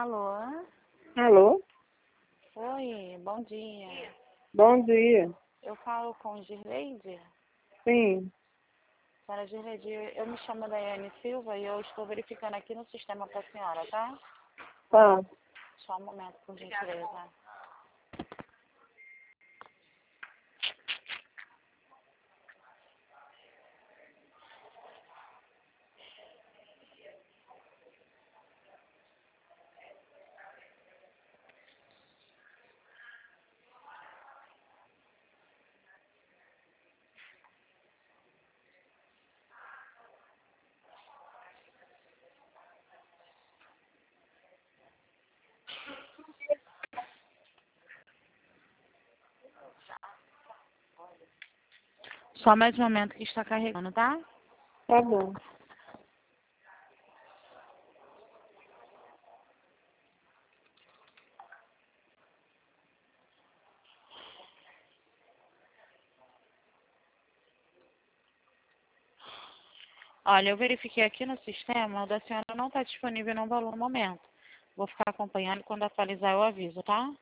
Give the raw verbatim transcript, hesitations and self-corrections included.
Alô? Alô? Oi, bom dia. Bom dia. Eu falo com Girleide? Sim. Senhora Girleide, eu me chamo Daiane Silva e eu estou verificando aqui no sistema para a senhora, tá? Tá. Só um momento, por gentileza. Só mais um momento que está carregando, tá? Tá bom. Olha, eu verifiquei aqui no sistema, o da senhora não está disponível no valor no momento. Vou ficar acompanhando, quando atualizar eu aviso, tá?